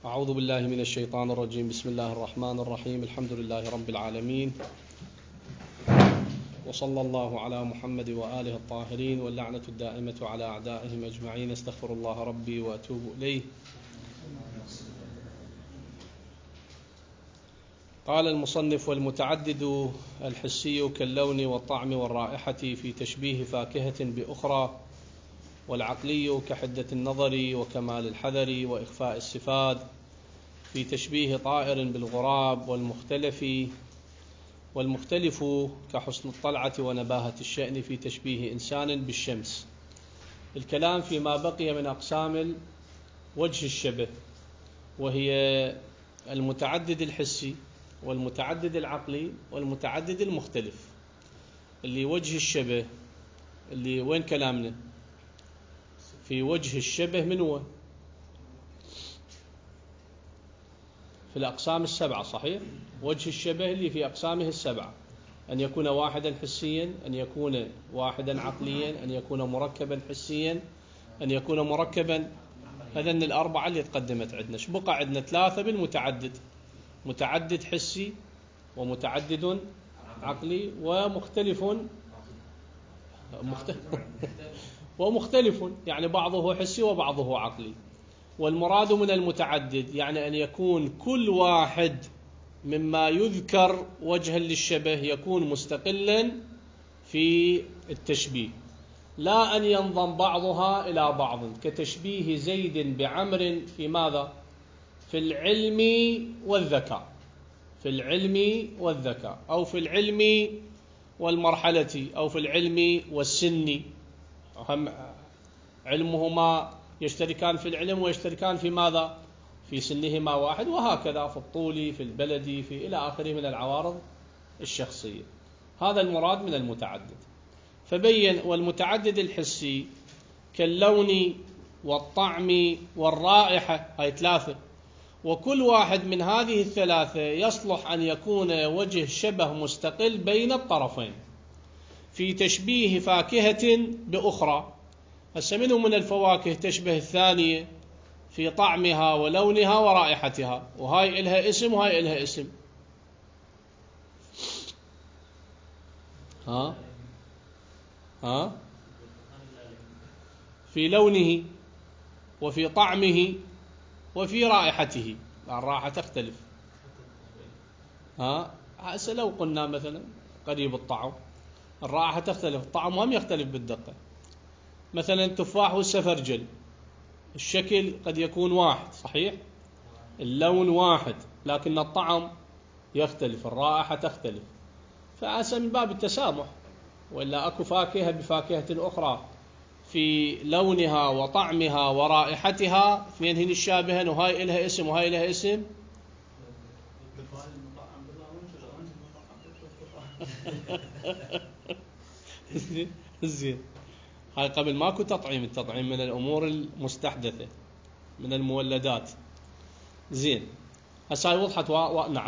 أعوذ بالله من الشيطان الرجيم. بسم الله الرحمن الرحيم. الحمد لله رب العالمين، وصلى الله على محمد وآله الطاهرين، واللعنة الدائمة على أعدائهم أجمعين. استغفر الله ربي وأتوب إليه. قال المصنف: والمتعدد الحسي كاللون والطعم والرائحة في تشبيه فاكهة بأخرى، والعقلي كحدة النظر وكمال الحذر وإخفاء الصفات في تشبيه طائر بالغراب، والمختلف كحسن الطلعة ونباهة الشأن في تشبيه إنسان بالشمس. الكلام فيما بقي من أقسام وجه الشبه، وهي المتعدد الحسي والمتعدد العقلي والمتعدد المختلف. اللي وجه الشبه اللي وين كلامنا في وجه الشبه؟ من هو؟ في الأقسام السبعة، صحيح؟ وجه الشبه اللي في أقسامه السبعة: أن يكون واحدا حسيا، أن يكون واحدا عقليا، أن يكون مركبا حسيا، أن يكون مركبا. هذن الأربعة اللي تقدمت عندنا. شو بقى عندنا؟ ثلاثة بالمتعدد: متعدد حسي، ومتعدد عقلي، ومختلف يعني بعضه حسي وبعضه عقلي. والمراد من المتعدد يعني أن يكون كل واحد مما يذكر وجها للشبه يكون مستقلا في التشبيه، لا أن ينضم بعضها إلى بعض، كتشبيه زيد بعمر في ماذا؟ في العلم والذكاء، في العلم والذكاء، أو في العلم والمرحلة، أو في العلم والسن. هم علمهما يشتركان في العلم ويشتركان في ماذا؟ في سنهما واحد، وهكذا في الطول، في البلد، في إلى آخره من العوارض الشخصية. هذا المراد من المتعدد. فبين: والمتعدد الحسي كاللون والطعم والرائحة، هاي ثلاثة، وكل واحد من هذه الثلاثة يصلح أن يكون وجه شبه مستقل بين الطرفين في تشبيه فاكهة بأخرى. هسه منه من الفواكه تشبه الثانية في طعمها ولونها ورائحتها، وهاي إلها اسم وهاي إلها اسم. في لونه وفي طعمه وفي رائحته. الرائحة تختلف. هسه لو قلنا مثلا قريب الطعم، الرائحة تختلف، الطعم هم يختلف بالدقة. مثلا التفاح والسفرجل، الشكل قد يكون واحد، صحيح، اللون واحد، لكن الطعم يختلف، الرائحة تختلف. فأسا من باب التسامح، وإلا أكو فاكهة بفاكهة أخرى في لونها وطعمها ورائحتها فين هن الشابهن، وهاي إلها اسم وهاي إلها اسم. زين، هاي قبل ماكو تطعيم، التطعيم من الأمور المستحدثة من المولدات. زين، هسه هاي وضحت نعم.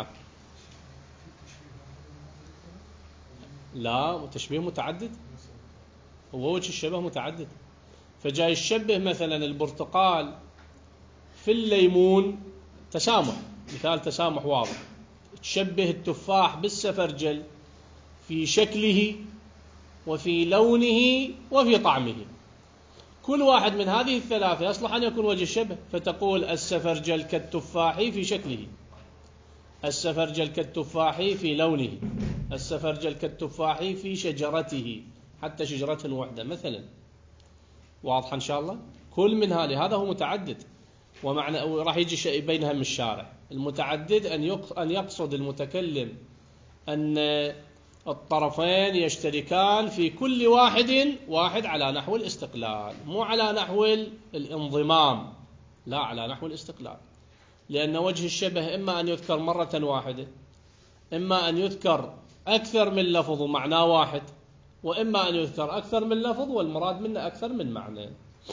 لا، تشبيه متعدد، هو وجه الشبه متعدد. فجاي الشبه مثلا البرتقال في الليمون، تسامح، مثال تسامح واضح. تشبه التفاح بالسفرجل في شكله وفي لونه وفي طعمه. كل واحد من هذه الثلاثة يصلح أن يكون وجه الشبه، فتقول السفرجل كالتفاح في شكله، السفرجل كالتفاح في لونه، السفرجل كالتفاح في شجرته، حتى شجرة واحدة مثلا. واضح إن شاء الله؟ كل من هذا هو متعدد. ومعنى راح يجي شيء بينها من الشارع. المتعدد أن يقصد المتكلم أن الطرفين يشتركان في كل واحد على نحو الاستقلال، مو على نحو الانضمام، لا، على نحو الاستقلال. لأن وجه الشبه إما أن يذكر مرة واحدة، إما أن يذكر أكثر من لفظ ومعناه واحد، وإما أن يذكر أكثر من لفظ والمراد منه أكثر من معنى.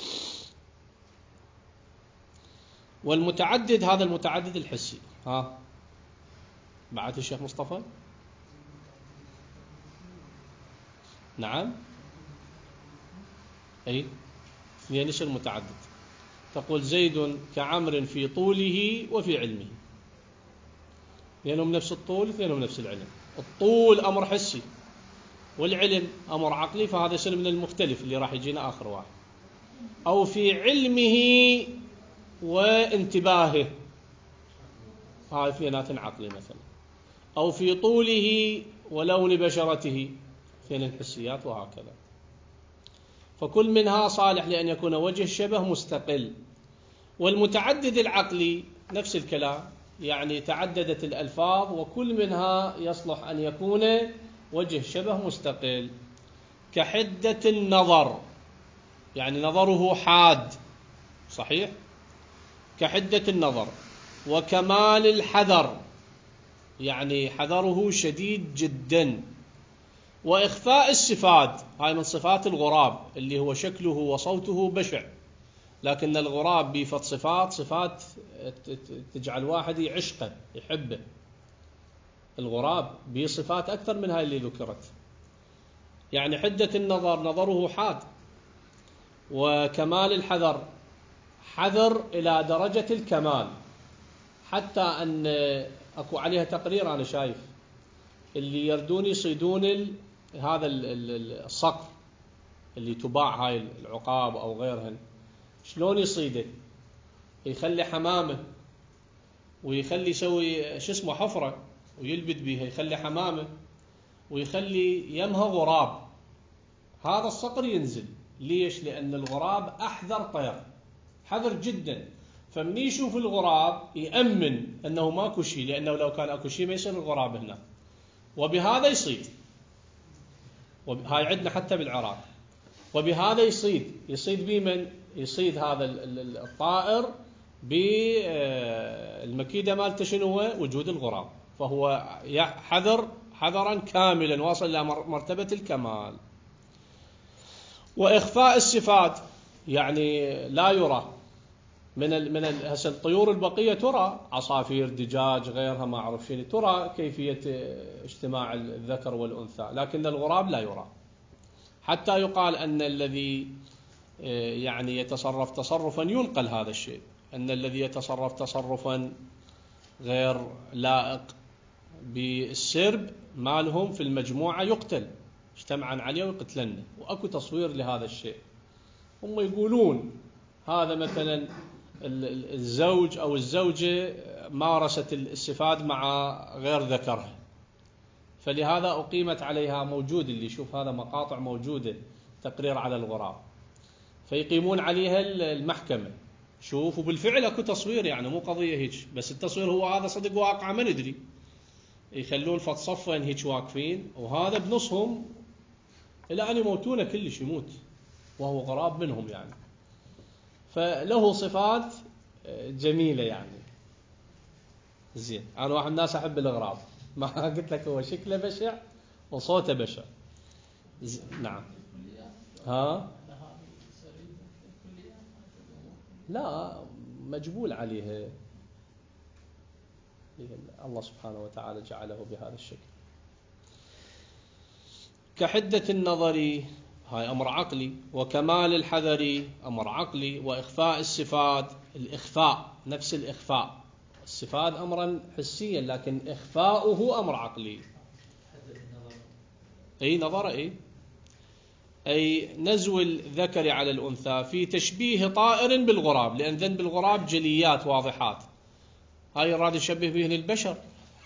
والمتعدد هذا المتعدد الحسي. بعد الشيخ مصطفى؟ نعم، أي اثنين. إيش المتعدد؟ تقول زيد كعمر في طوله وفي علمه، لأنهم نفس الطول اثنينهم نفس العلم. الطول أمر حسي والعلم أمر عقلي، فهذا شيء من المختلف اللي راح يجينا آخر واحد. أو في علمه وانتباهه، هاي اثنينات عقلي مثلا. أو في طوله ولون بشرته، اثنين الحسيات، وهكذا. فكل منها صالح لأن يكون وجه الشبه مستقل. والمتعدد العقلي نفس الكلام، يعني تعددت الألفاظ وكل منها يصلح أن يكون وجه شبه مستقل. كحدة النظر، يعني نظره حاد، صحيح، كحدة النظر. وكمال الحذر، يعني حذره شديد جدا. وإخفاء الصفات، هاي من صفات الغراب اللي هو شكله وصوته بشع، لكن الغراب بيفت صفات تجعل واحد يعشقه يحبه. الغراب بصفات أكثر من هاي اللي ذكرت. يعني حدة النظر، نظره حاد. وكمال الحذر، حذر إلى درجة الكمال، حتى أن أكو عليها تقرير أنا شايف اللي يردون يصيدون هذا الصقر اللي تباع، هاي العقاب أو غيرهن، شلون يصيده؟ يخلي حمامة ويخلي يسوي شو اسمه حفرة ويلبد بيها، يخلي حمامة ويخلي يمها غراب. هذا الصقر ينزل. ليش؟ لأن الغراب أحذر طير، حذر جدا. فمن يشوف الغراب يأمن أنه ماكو شيء، لأنه لو كان أكو شيء ما يصير الغراب هنا، وبهذا يصيد. هاي عندنا حتى بالعراق. وبهذا يصيد بمن؟ يصيد هذا الطائر بالمكيدة مالته شنو هو؟ وجود الغراب. فهو حذرا كاملا واصل إلى مرتبة الكمال. وإخفاء الصفات، يعني لا يرى من هسه الطيور البقية ترى، عصافير، دجاج، غيرها ما أعرف شنو، ترى كيفية اجتماع الذكر والأنثى، لكن الغراب لا يرى. حتى يقال أن الذي يعني يتصرف تصرفا ينقل هذا الشيء، أن الذي يتصرف تصرفا غير لائق بالسرب مالهم في المجموعة يقتل، اجتمعا عليه ويقتلنه. وأكو تصوير لهذا الشيء. هم يقولون هذا مثلا الزوج أو الزوجة مارست السفاد مع غير ذكرها، فلهذا أقيمت عليها، موجود اللي يشوف هذا مقاطع موجودة تقرير على الغراب، فيقيمون عليها المحكمة. شوف، وبالفعل أكو تصوير، يعني مو قضية هيك، بس التصوير هو هذا صدق واقع ما ندري. يخلون فت صفين هيك واقفين، وهذا بنصهم إلى أن يموتونه كلش، يموت وهو غراب منهم يعني. فله صفات جميلة يعني. زين، أنا واحد من الناس أحب الغراب، ما قلت لك هو شكله بشع وصوته بشع. نعم. ها؟ لا، مجبول عليه، الله سبحانه وتعالى جعله بهذا الشكل. كحدة النظر، هاي أمر عقلي. وكمال الحذر أمر عقلي. وإخفاء الصفات، الإخفاء نفس الإخفاء، الصفات أمرا حسيا، لكن إخفاؤه أمر عقلي. أي نظر، أي نزو الذكر على الأنثى في تشبيه طائر بالغراب، لأن ذنب الغراب جليات واضحات، هاي راد نشبه بهن البشر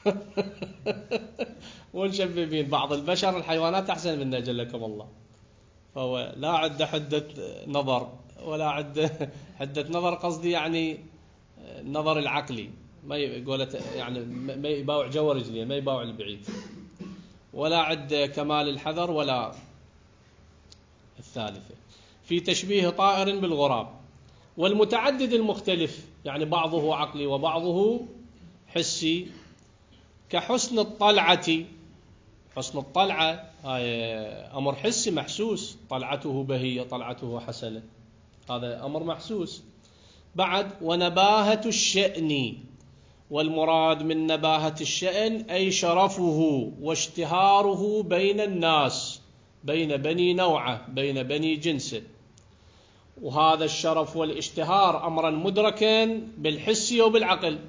ونشبه بهن بعض البشر، الحيوانات أحسن منا جلكم الله. فهو لا عد حدة نظر ولا عد حدة نظر، قصدي يعني النظر العقلي، ما يقول يعني ما يباوع جوا رجليه، ما يباوع البعيد. ولا عد كمال الحذر ولا الثالثة في تشبيه طائر بالغراب. والمتعدد المختلف، يعني بعضه عقلي وبعضه حسي. كحسن الطلعة، حسن الطلعة أمر حسي محسوس، طلعته بهية، طلعته حسنة، هذا أمر محسوس. بعد ونباهة الشأن، والمراد من نباهة الشأن أي شرفه واشتهاره بين الناس، بين بني نوعه، بين بني جنسه. وهذا الشرف والاشتهار أمرا مدركا بالحس وبالعقل.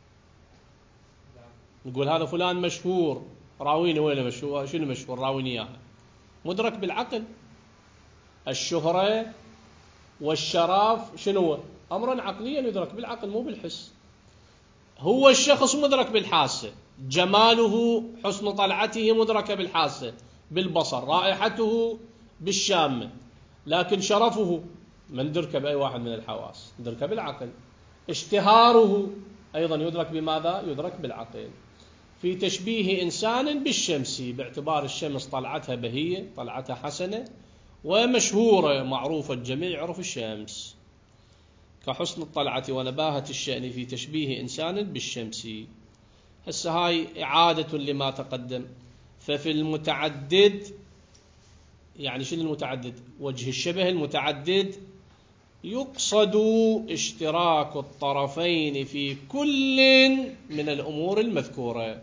نقول هذا فلان مشهور، راويني وين مشهور؟ شنو مشهور؟ راويني إياه. مدرك بالعقل. الشهرة والشرف شنو؟ أمرا عقليا يدرك بالعقل مو بالحس. هو الشخص مدرك بالحاسة، جماله حسن طلعته مدركة بالحاسة بالبصر، رائحته بالشامة، لكن شرفه ما ندركه بأي واحد من الحواس، ندركه بالعقل. اشتهاره أيضا يدرك بماذا؟ يدرك بالعقل. في تشبيه إنسان بالشمس باعتبار الشمس طلعتها بهية، طلعتها حسنة ومشهورة معروفة، الجميع يعرف الشمس، كحسن الطلعة ونباهة الشأن في تشبيه إنسان بالشمس. هسه هاي إعادة لما تقدم. ففي المتعدد، يعني شنو المتعدد؟ وجه الشبه المتعدد يقصد اشتراك الطرفين في كل من الأمور المذكورة،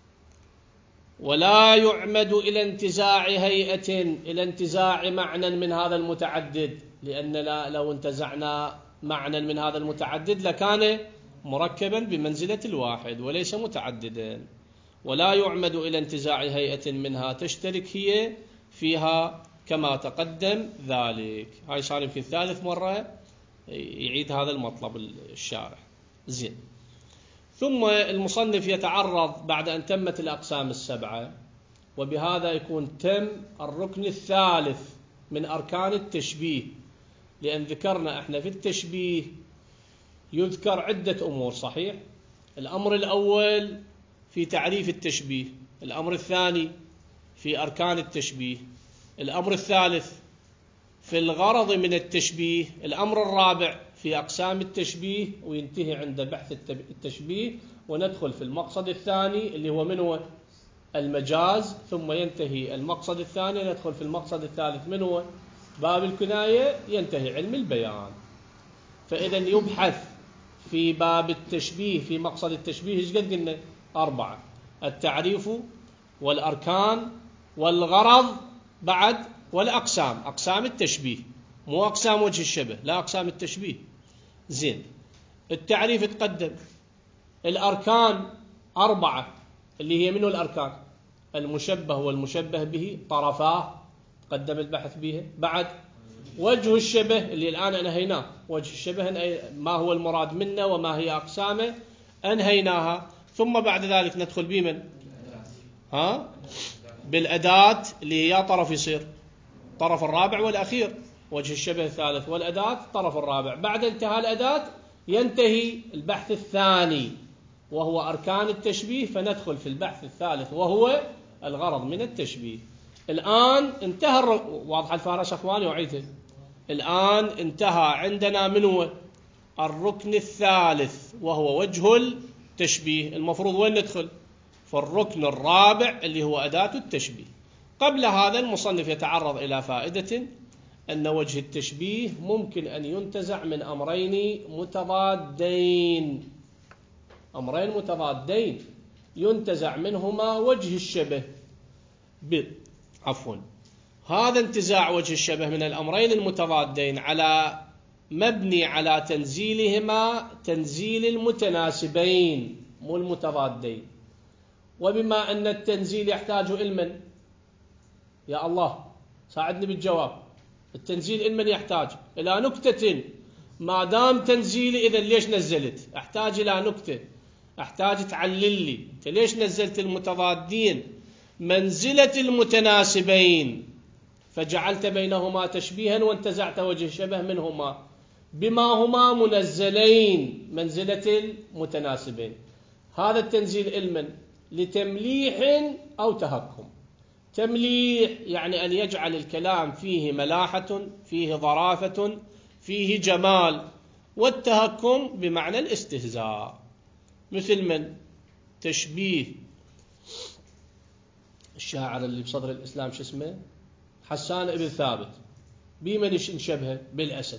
ولا يعمد إلى انتزاع هيئة، إلى انتزاع معنى من هذا المتعدد، لأن لو انتزعنا معنى من هذا المتعدد لكان مركبا بمنزلة الواحد وليس متعددا. ولا يعمد إلى انتزاع هيئة منها تشترك هي فيها كما تقدم ذلك. هاي صار يمكن ثالث مرة يعيد هذا المطلب الشارح. زين. ثم المصنف يتعرض بعد أن تمت الأقسام السبعة، وبهذا يكون تم الركن الثالث من أركان التشبيه. لأن ذكرنا احنا في التشبيه يذكر عدة أمور، صحيح؟ الأمر الأول في تعريف التشبيه، الأمر الثاني في أركان التشبيه، الأمر الثالث في الغرض من التشبيه، الأمر الرابع في أقسام التشبيه، وينتهي عند بحث التشبيه وندخل في المقصد الثاني اللي هو من هو المجاز، ثم ينتهي المقصد الثاني ندخل في المقصد الثالث من هو باب الكناية، ينتهي علم البيان. فإذا يبحث في باب التشبيه في مقصد التشبيه ايش قد قلنا؟ 4: التعريف والأركان والغرض بعد والأقسام، أقسام التشبيه، مو أقسام وجه الشبه، لا أقسام التشبيه. زين. التعريف تقدم، الأركان 4 اللي هي منه الأركان؟ المشبه والمشبه به طرفاه، تقدم البحث به. بعد وجه الشبه اللي الآن أنهيناه، وجه الشبه ما هو المراد منه وما هي أقسامه، أنهيناها. ثم بعد ذلك ندخل بمن؟ بالأداة اللي هي طرف يصير طرف الرابع والأخير، وجه الشبه الثالث، والأداة طرف الرابع. بعد انتهاء الأداة ينتهي البحث الثاني وهو أركان التشبيه، فندخل في البحث الثالث وهو الغرض من التشبيه. الآن انتهى واضح الفارس أخواني وعيته. الآن انتهى عندنا من هو الركن الثالث وهو وجه التشبيه. المفروض وين ندخل؟ في الركن الرابع اللي هو أداة التشبيه. قبل هذا المصنف يتعرض إلى فائدة، أن وجه التشبيه ممكن أن ينتزع من أمرين متضادين، أمرين متضادين ينتزع منهما وجه الشبه هذا انتزاع وجه الشبه من الأمرين المتضادين على مبني على تنزيلهما تنزيل المتناسبين مو المتضادين. وبما أن التنزيل يحتاج علما، يا الله ساعدني بالجواب، التنزيل علما يحتاج إلى نكتة. ما دام تنزيلي إذا ليش نزلت؟ أحتاج إلى نكتة، أحتاج تعلل لي أنت ليش نزلت المتضادين منزلة المتناسبين فجعلت بينهما تشبيها وانتزعت وجه شبه منهما بما هما منزلين منزلة المتناسبين. هذا التنزيل علما لتمليح أو تهكم. تمليح يعني أن يجعل الكلام فيه ملاحة، فيه ظرافة، فيه جمال. والتهكم بمعنى الاستهزاء، مثل من؟ تشبيه الشاعر اللي بصدر الإسلام شو اسمه؟ حسان ابن ثابت. بمن نشبهه؟ بالأسد.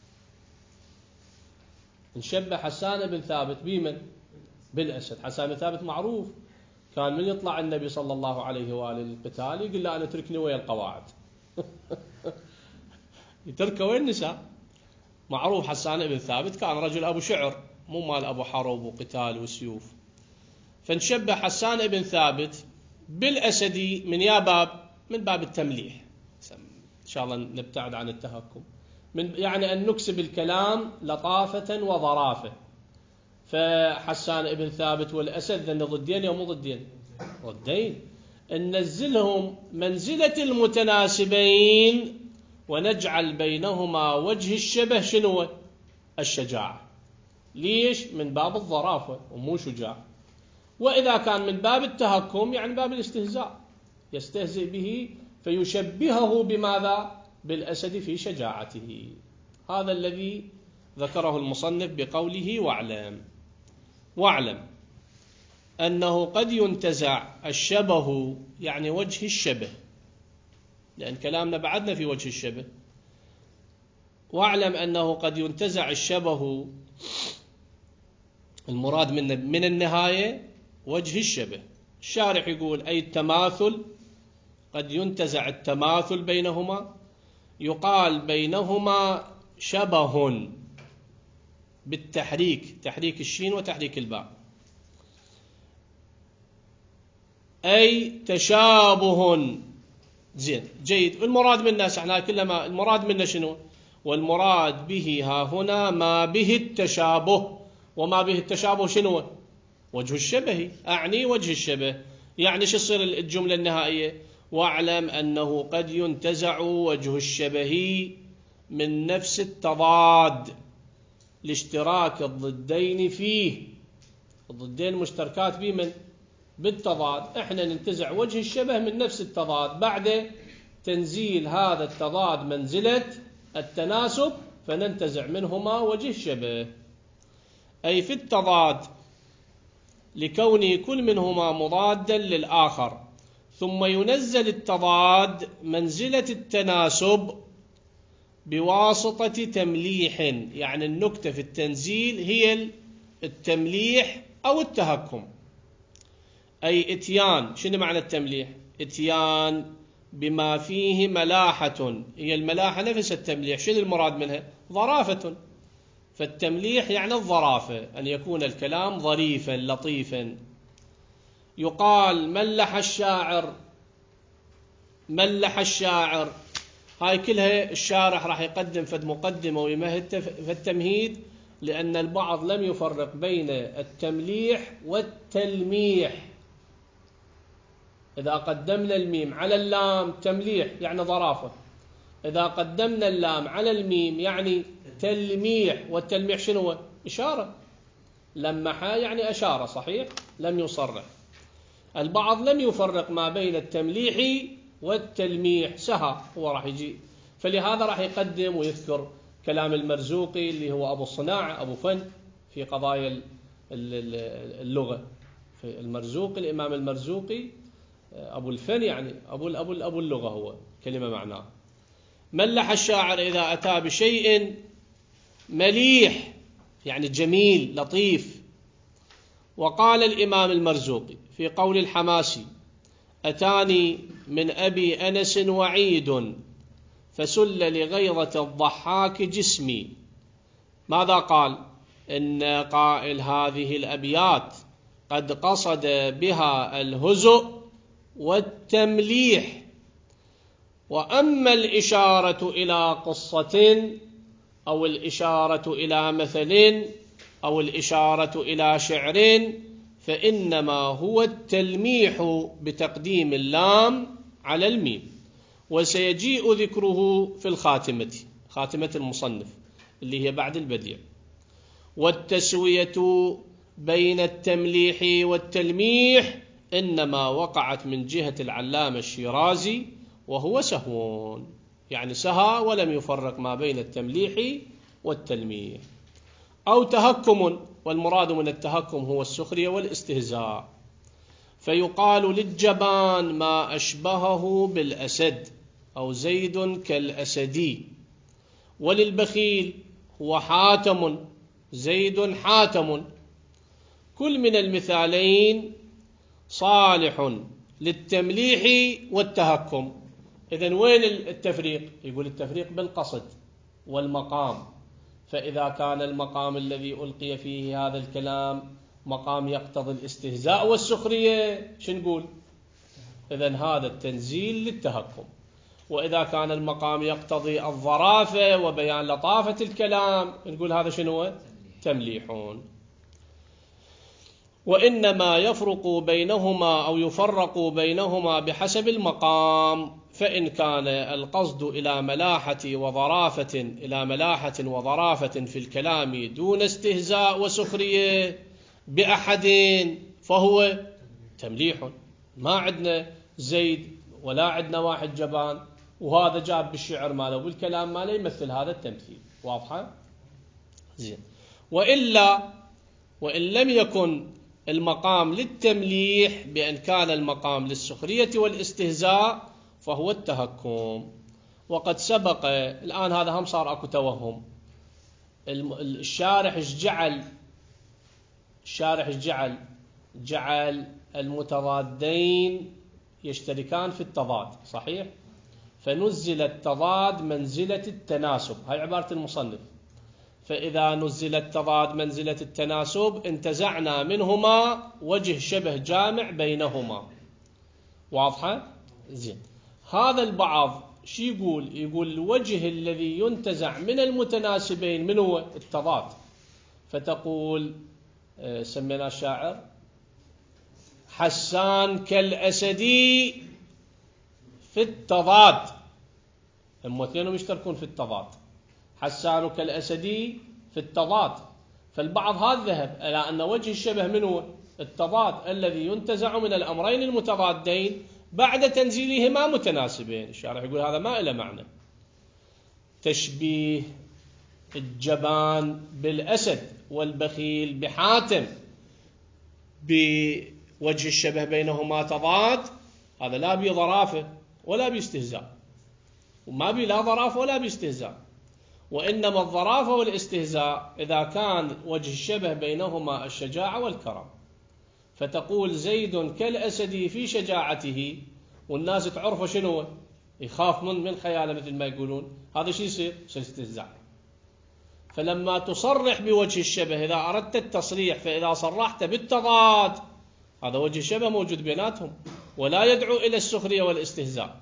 نشبه حسان ابن ثابت بمن؟ بالأسد. حسان بن ثابت معروف كان من يطلع النبي صلى الله عليه وآله القتال يقول له أنا اتركني ويا القواعد. يتركه وين النساء؟ معروف حسان بن ثابت كان رجل أبو شعر، مو مال أبو حرب وقتال وسيوف، فنشبه حسان بن ثابت بالأسدي من باب، من باب التمليح، إن شاء الله نبتعد عن التهكم، يعني أن نكسب الكلام لطافة وظرافة. فحسان بن ثابت والأسد ذن ضدين أو مو ضدين؟ ضدين. ننزلهم منزلة المتناسبين ونجعل بينهما وجه الشبه شنو؟ الشجاعة. ليش؟ من باب الظرافة ومو شجاع. وإذا كان من باب التهكم يعني باب الاستهزاء، يستهزئ به فيشبهه بماذا؟ بالأسد في شجاعته. هذا الذي ذكره المصنف بقوله واعلم أنه قد ينتزع الشبه، يعني وجه الشبه، لأن كلامنا بعدنا في وجه الشبه. واعلم أنه قد ينتزع الشبه، المراد من النهاية وجه الشبه. الشارح يقول أي التماثل، قد ينتزع التماثل بينهما، يقال بينهما شبه بالتحريك، تحريك الشين وتحريك الباء، أي تشابه. زين جيد. المراد منا احنا كلما المراد منا شنو؟ والمراد به ها هنا ما به التشابه، وما به التشابه شنو؟ وجه الشبه. أعني وجه الشبه، يعني شو تصير الجملة النهائية؟ واعلم أنه قد ينتزع وجه الشبه من نفس التضاد لاشتراك الضدين فيه. الضدين مشتركات به من؟ بالتضاد. احنا ننتزع وجه الشبه من نفس التضاد بعد تنزيل هذا التضاد منزلة التناسب، فننتزع منهما وجه الشبه، أي في التضاد لكون كل منهما مضادا للآخر، ثم ينزل التضاد منزلة التناسب بواسطة تمليح. يعني النكتة في التنزيل هي التمليح أو التهكم، أي إتيان. شنو معنى التمليح؟ إتيان بما فيه ملاحة. هي الملاحة نفس التمليح. شنو المراد منها؟ ظرافة. فالتمليح يعني الظرافة، أن يكون الكلام ظريفا لطيفا. يقال ملح الشاعر، ملح الشاعر، هاي كلها الشارح راح يقدم فد مقدمة ويمهد في التمهيد، لأن البعض لم يفرق بين التمليح والتلميح. إذا قدمنا الميم على اللام تمليح يعني ظرافة، إذا قدمنا اللام على الميم يعني تلميح. والتلميح شنو هو؟ إشارة. لمح يعني أشار، صحيح، لم يصرح. البعض لم يفرق ما بين التمليح والتلميح، سهى هو راح يجي، فلهذا راح يقدم ويذكر كلام المرزوقي اللي هو أبو الصناعة أبو فن في قضايا اللغة. في المرزوقي، الإمام المرزوقي أبو الفن، يعني أبو اللغة، هو كلمة معناه. ملح الشاعر إذا أتى بشيء مليح يعني جميل لطيف. وقال الإمام المرزوقي في قول الحماسي: أتاني من أبي أنس وعيد فسل لغيظة الضحاك جسمي. ماذا قال؟ إن قائل هذه الأبيات قد قصد بها الهزء والتمليح. وأما الإشارة إلى قصة أو الإشارة إلى مثل أو الإشارة إلى شعر فإنما هو التلميح بتقديم اللام على الميم. وسيجيء ذكره في الخاتمة، خاتمة المصنف اللي هي بعد البديع. والتسوية بين التمليح والتلميح إنما وقعت من جهة العلامة الشيرازي وهو سهو، يعني سهى ولم يفرق ما بين التمليح والتلميح. أو تهكم، والمراد من التهكم هو السخرية والاستهزاء. فيقال للجبان ما أشبهه بالأسد أو زيد كالأسدي، وللبخيل هو حاتم زيد حاتم. كل من المثالين صالح للتمليح والتهكم. إذن وين التفريق؟ يقول التفريق بالقصد والمقام. فإذا كان المقام الذي ألقي فيه هذا الكلام مقام يقتضي الاستهزاء والسخرية، شو نقول؟ إذن هذا التنزيل للتهكم. وإذا كان المقام يقتضي الظرافة وبيان لطافة الكلام، نقول هذا شنو؟ تمليح. وإنما يفرق بينهما أو يفرق بينهما بحسب المقام، فإن كان القصد إلى ملاحة وظرافة في الكلام دون استهزاء وسخرية بأحد فهو تمليح. ما عندنا زيد ولا عندنا واحد جبان، وهذا جاب بالشعر ماله والكلام ماله يمثل هذا التمثيل. واضحة؟ زين. وإن لم يكن المقام للتمليح بأن كان المقام للسخرية والاستهزاء فهو التهكم. وقد سبق، الآن هذا هم صار أكو توهم. الشارح جعل المتضادين يشتركان في التضاد، صحيح؟ فنزل التضاد منزلة التناسب، هاي عبارة المصنف. فإذا نزل التضاد منزلة التناسب انتزعنا منهما وجه شبه جامع بينهما. واضحة؟ زين. هذا البعض شو يقول الوجه الذي ينتزع من المتناسبين من هو؟ التضاد. فتقول سمينا الشاعر حسان كالأسدي في التضاد، هم اثنينهم يشتركون في التضاد، حسان كالأسدي في التضاد. فالبعض هذا ذهب إلى أن وجه الشبه من هو؟ التضاد الذي ينتزع من الأمرين المتضادين بعد تنزيلهما متناسبين. الشارح يقول هذا ما له معنى. تشبيه الجبان بالأسد والبخيل بحاتم بوجه الشبه بينهما تضاد، هذا لا بي ظرافة ولا باستهزاء، وما بي لا ظرافة ولا باستهزاء. وإنما الظرافة والاستهزاء إذا كان وجه الشبه بينهما الشجاعة والكرم. فتقول زيد كالأسد في شجاعته، والناس تعرفه شنو؟ يخاف من خياله مثل ما يقولون. هذا شيء يصير استهزاء. فلما تصرح بوجه الشبه، إذا أردت التصريح، فإذا صرحت بالتضاد هذا وجه الشبه موجود بيناتهم ولا يدعو إلى السخرية والاستهزاء.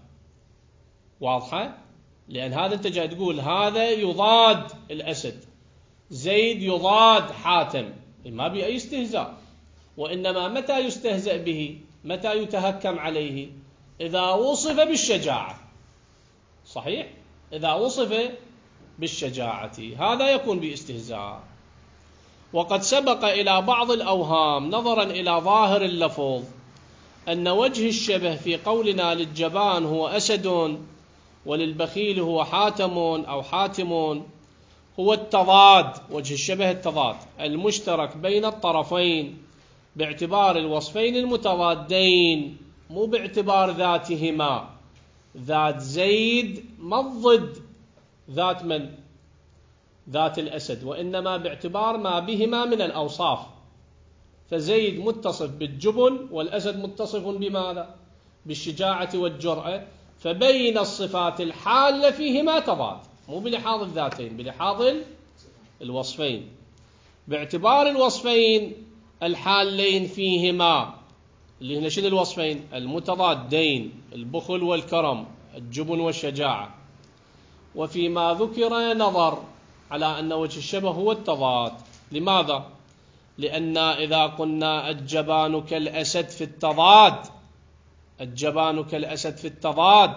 واضحة؟ لأن هذا أنت جاي تقول هذا يضاد الأسد، زيد يضاد حاتم، ما بي أي استهزاء. وإنما متى يستهزأ به؟ متى يتهكم عليه؟ إذا وصف بالشجاعة. صحيح؟ إذا وصف بالشجاعة هذا يكون باستهزاء. وقد سبق إلى بعض الأوهام نظرا إلى ظاهر اللفظ أن وجه الشبه في قولنا للجبان هو أسد وللبخيل هو حاتم أو حاتم هو التضاد، وجه الشبه التضاد المشترك بين الطرفين باعتبار الوصفين المتضادين، مو باعتبار ذاتهما. ذات زيد ما الضد ذات من؟ ذات الأسد، وإنما باعتبار ما بهما من الأوصاف. فزيد متصف بالجبن والأسد متصف بماذا؟ بالشجاعة والجرأة. فبين الصفات الحالة فيهما تضاد، مو بلحاظ الذاتين، بلحاظ الوصفين، باعتبار الوصفين الحالين فيهما، اللي هنا شنو الوصفين المتضادين؟ البخل والكرم، الجبن والشجاعة. وفيما ذكر نظر على أن وجه الشبه هو التضاد. لماذا؟ لأن إذا قلنا الجبان كالأسد في التضاد، الجبان كالأسد في التضاد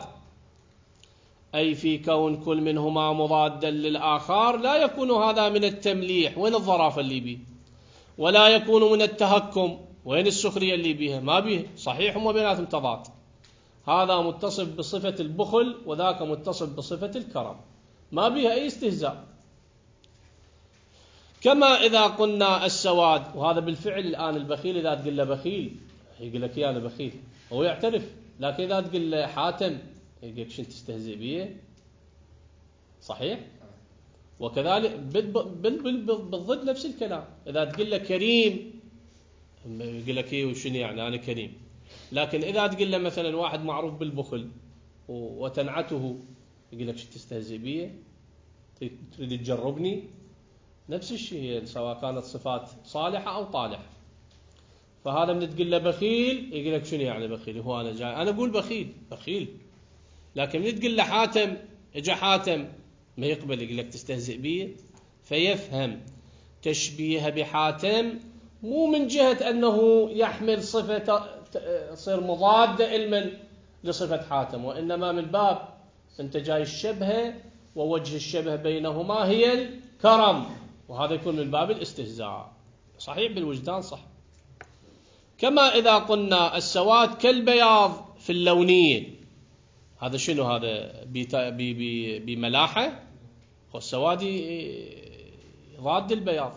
أي في كون كل منهما مضادا للآخر، لا يكون هذا من التمليح، وين الظرافة اللي بيه؟ ولا يكون من التهكم، وين السخرية اللي بيها؟ ما بيه. صحيح هم بيناتهم تضاد، هذا متصف بصفة البخل وذاك متصف بصفة الكرم، ما بيها أي استهزاء. كما إذا قلنا السواد، وهذا بالفعل الآن البخيل إذا تقول له بخيل يقول لك يا أنا بخيل، هو يعترف. لكن إذا تقول له حاتم يقول لك شنو تستهزئ بيه؟ صحيح؟ وكذلك بالضد نفس الكلام. إذا تقول له كريم يقول لك إيه وشنو يعني أنا كريم. لكن إذا تقول له مثلا واحد معروف بالبخل وتنعته يقول لك شو تستهزئ بيه؟ تريد تجربني؟ نفس الشيء سواء كانت صفات صالحة أو طالحة. فهذا من تقول له بخيل يقول لك شنو يعني بخيل؟ هو أنا جاي أنا أقول بخيل، لكن من تقول له حاتم، إجا حاتم ما يقبل، يقول لك تستهزئ بي. فيفهم تشبيه بحاتم مو من جهة أنه يحمل صفة تصير مضادة علما لصفة حاتم، وإنما من باب أنت جاي الشبه، ووجه الشبه بينهما هي الكرم، وهذا يكون من باب الاستهزاء. صحيح بالوجدان صح. كما إذا قلنا السواد كالبياض في اللونية، هذا شنو؟ هذا بملاحة، والسواد ضاد البياض.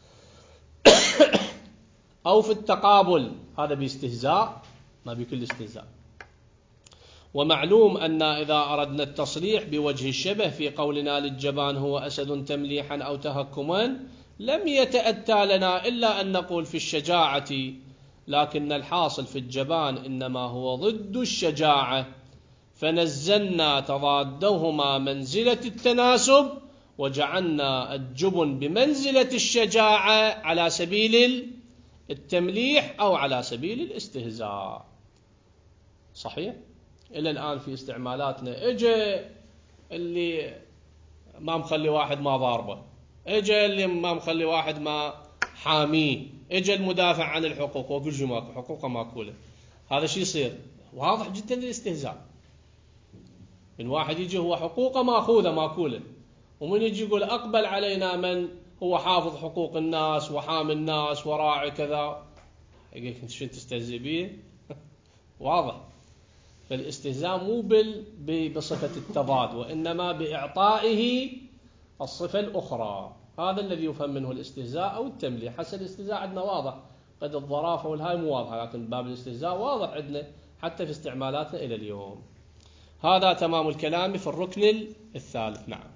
أو في التقابل، هذا باستهزاء، ما بكل استهزاء. ومعلوم أن إذا أردنا التصريح بوجه الشبه في قولنا للجبان هو أسد تمليحا أو تهكما، لم يتأتى لنا إلا أن نقول في الشجاعة، لكن الحاصل في الجبان إنما هو ضد الشجاعة، فنزلنا تضادهما منزلة التناسب، وجعلنا الجبن بمنزلة الشجاعة على سبيل التمليح أو على سبيل الاستهزاء. صحيح؟ إلى الآن في استعمالاتنا إجا اللي ما مخلي واحد ما ضاربه، إجا اللي ما مخلي واحد ما حاميه، إجا المدافع عن الحقوق وكل شيء ماكو، حقوقه ماكولة. هذا شيء يصير واضح جدا الاستهزاء. من واحد يجي هو حقوقه ماخوذة ماكولة، ومن يجي يقول أقبل علينا من هو حافظ حقوق الناس وحامي الناس وراعي كذا، يقول لك شو تستهزئ به؟ واضح. فالاستهزاء مو بصفة التضاد، وإنما بإعطائه الصفة الأخرى. هذا الذي يفهم منه الاستهزاء أو التمليح. حتى الاستهزاء عندنا واضح، قد الظرافة والهاي مو واضحة، لكن باب الاستهزاء واضح عندنا حتى في استعمالاتنا إلى اليوم. هذا تمام الكلام في الركن الثالث. نعم.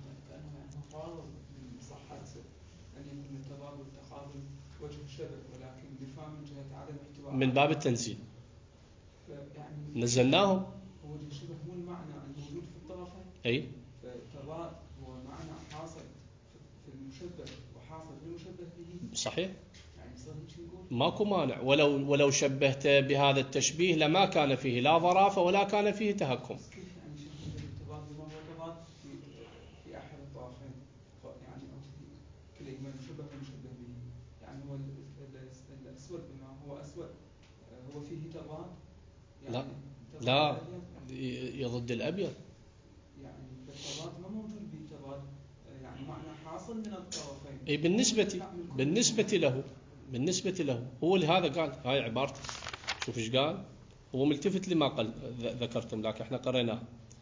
من باب التنزيل نزلناه. وجه الشبه مو المعنى الموجود في الطرفين. أي. فالتضاد هو معنى حاصل في المشبه وحاصل في المشبه به. صحيح. يعني ماكو مانع، ولو شبهت بهذا التشبيه لما كان فيه لا ظرافة ولا كان فيه تهكم. كيف يعني شبه التضاد بما هو تضاد في أحد الطرفين، يعني أو كلمة المشبه والمشبه به، يعني هو الأسود بما هو أسود هو فيه تضاد. يعني لا يضد الأبيض. يعني التضاد ما موجود بالتضاد، يعني معنى حاصل من الطرفين. أي بالنسبة له هو لهذا قال هاي عبارته. شوف ايش قال، هو ملتفت لما قال ذكرتم، لكن احنا قريناه.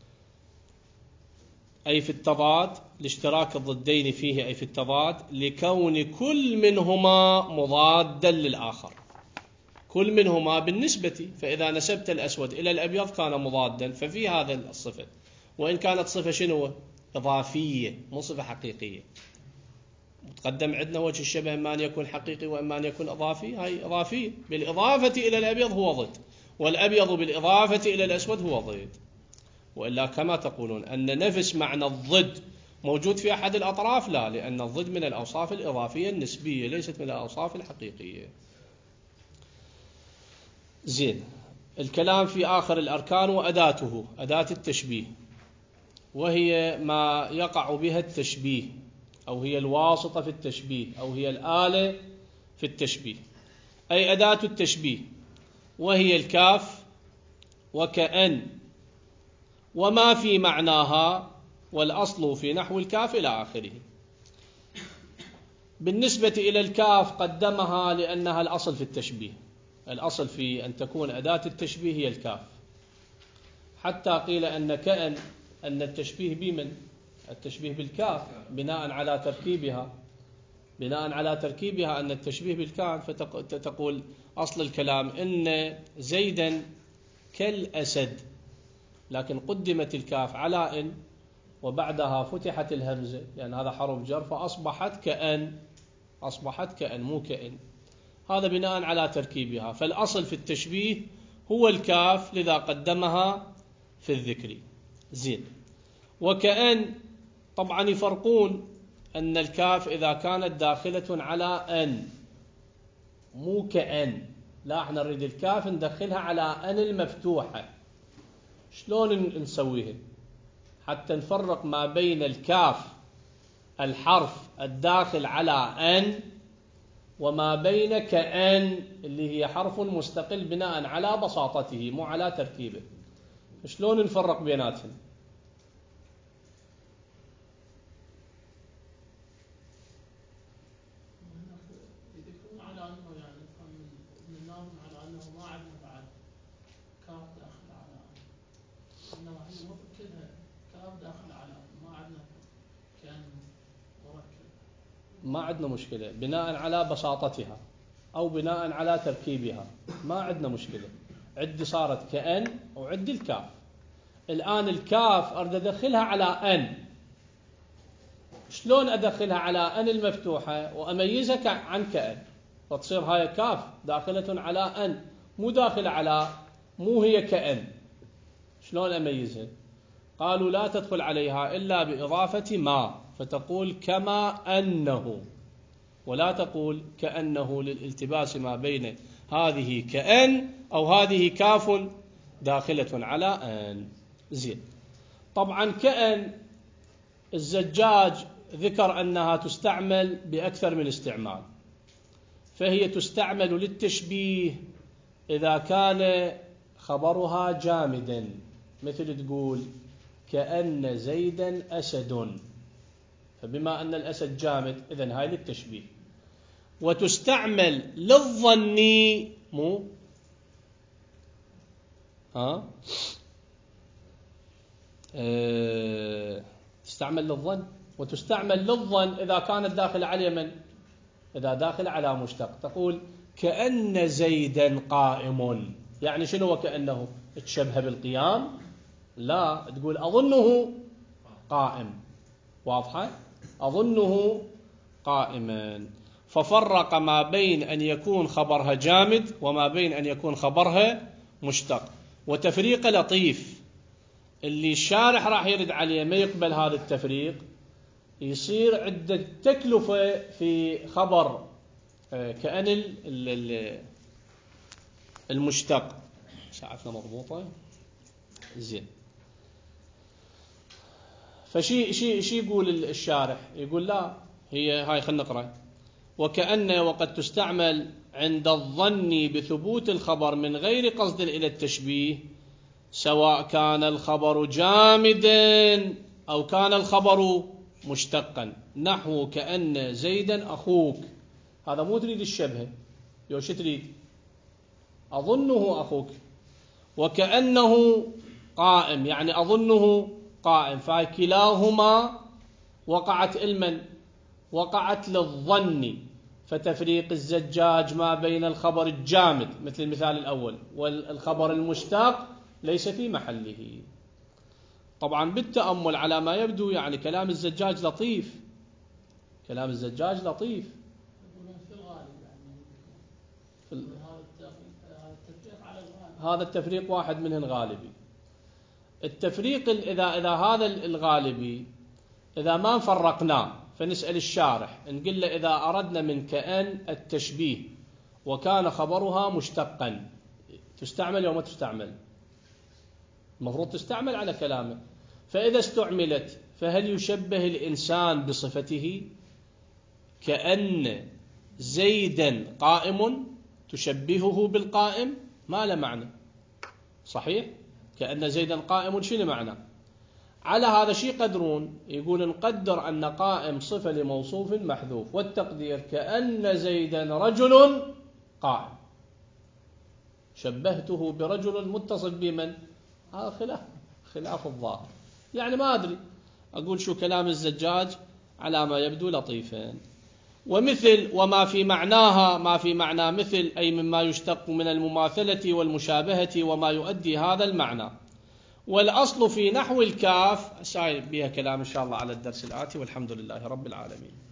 أي في التضاد لاشتراك الضدين فيه، أي في التضاد لكون كل منهما مضادا للآخر. كل منهما بالنسبة، فإذا نسبت الأسود إلى الأبيض كان مضادا، ففي هذا الصفة، وإن كانت صفة شنو؟ إضافية، مو صفة حقيقية. متقدم عندنا وجه الشبه إما أن يكون حقيقي وإما أن يكون إضافي. هاي إضافية، بالإضافة إلى الأبيض هو ضد، والأبيض بالإضافة إلى الأسود هو ضد. وإلا كما تقولون أن نفس معنى الضد موجود في أحد الأطراف، لا، لأن الضد من الأوصاف الإضافية النسبية، ليست من الأوصاف الحقيقية. زين. الكلام في آخر الأركان وأداته، أداة التشبيه، وهي ما يقع بها التشبيه، أو هي الواسطة في التشبيه، أو هي الآلة في التشبيه. أي أداة التشبيه، وهي الكاف وكأن وما في معناها، والأصل في نحو الكاف إلى آخره. بالنسبة إلى الكاف قدمها لأنها الأصل في التشبيه، الأصل في أن تكون أداة التشبيه هي الكاف، حتى قيل أن كأن أن التشبيه بمن؟ التشبيه بالكاف، بناء على تركيبها أن التشبيه بالكاف. فتقول أصل الكلام إن زيدا كالأسد، لكن قدمت الكاف على إن، وبعدها فتحت الهمزة لأن هذا حرف جر، فأصبحت كأن مو كأن. هذا بناء على تركيبها، فالأصل في التشبيه هو الكاف، لذا قدمها في الذكر. زين. وكأن طبعا يفرقون أن الكاف إذا كانت داخلة على أن مو كأن، لا احنا نريد الكاف ندخلها على أن المفتوحة. شلون نسويها حتى نفرق ما بين الكاف الحرف الداخل على أن وما بين كأن اللي هي حرف مستقل بناء على بساطته مو على تركيبه؟ شلون نفرق بيناتهم؟ يذكرون على انه يعني ننام على انه ما عندنا بعد كاف داخل على انما هي كلها كاف داخل على ما عندنا كان مركب. ما عندنا مشكلة بناء على بساطتها أو بناء على تركيبها، ما عندنا مشكلة. عندي صارت كأن وعندي الكاف. الآن الكاف أريد أدخلها على أن. شلون أدخلها على أن المفتوحة وأميزها عن كأن؟ فتصير هاي كاف داخلة على أن مو داخلة على، مو هي كأن. شلون أميزها؟ قالوا لا تدخل عليها إلا بإضافة ما، فتقول كما أنه، ولا تقول كأنه للالتباس ما بين هذه كأن أو هذه كاف داخلة على أن. زين. طبعا كأن الزجاج ذكر أنها تستعمل بأكثر من استعمال، فهي تستعمل للتشبيه إذا كان خبرها جامدا، مثل تقول كأن زيدا أسد، فبما أن الأسد جامد إذن هاي للتشبيه. وتستعمل للظن مو تستعمل للظن، وتستعمل للظن إذا كانت داخل على من؟ إذا داخل على مشتق، تقول كأن زيدا قائم. يعني شنو وكأنه؟ تشبه بالقيام؟ لا، تقول أظنه قائم. واضحة؟ أظنه قائما. ففرق ما بين أن يكون خبرها جامد وما بين أن يكون خبرها مشتق، وتفريق لطيف اللي الشارح راح يرد عليه ما يقبل هذا التفريق، يصير عدة تكلفة في خبر كأن المشتق. ساعتنا مضبوطة. زين. فشي يقول الشارح؟ يقول لا، هي هاي خلينا نقرأ. وكأن وقد تستعمل عند الظن بثبوت الخبر من غير قصد إلى التشبيه، سواء كان الخبر جامدا أو كان الخبر مشتقا. نحو كأن زيدا أخوك، هذا مو تريد الشبه، يوش تريد؟ أظنه أخوك. وكأنه قائم، يعني أظنه قائم، فكلاهما وقعت المن وقعت للظن. فتفريق الزجاج ما بين الخبر الجامد مثل المثال الأول والخبر المشتق ليس في محله. طبعا بالتأمل على ما يبدو يعني كلام الزجاج لطيف، كلام الزجاج لطيف. في الغالب يعني هذا التفريق واحد منهم غالبي. التفريق إذا هذا الغالبي إذا ما فرقناه فنسأل الشارح نقول له إذا أردنا من كأن التشبيه وكان خبرها مشتقا تستعمل أو ما تستعمل؟ المفروض تستعمل على كلامه. فإذا استعملت فهل يشبه الإنسان بصفته؟ كأن زيدا قائم تشبهه بالقائم؟ ما له معنى. صحيح؟ كأن زيدا قائم شنو معنى؟ على هذا شيء قدرون، يقول نقدر أن قائم صفة لموصوف محذوف، والتقدير كأن زيدا رجل قائم، شبهته برجل متصل بمن؟ هذا خلاف الظاهر. يعني ما أدري، أقول شو كلام الزجاج على ما يبدو لطيفا. ومثل وما في معناها، ما في معنى مثل أي مما يشتق من المماثلة والمشابهة وما يؤدي هذا المعنى. والأصل في نحو الكاف سايب بها كلام إن شاء الله على الدرس الآتي، والحمد لله رب العالمين.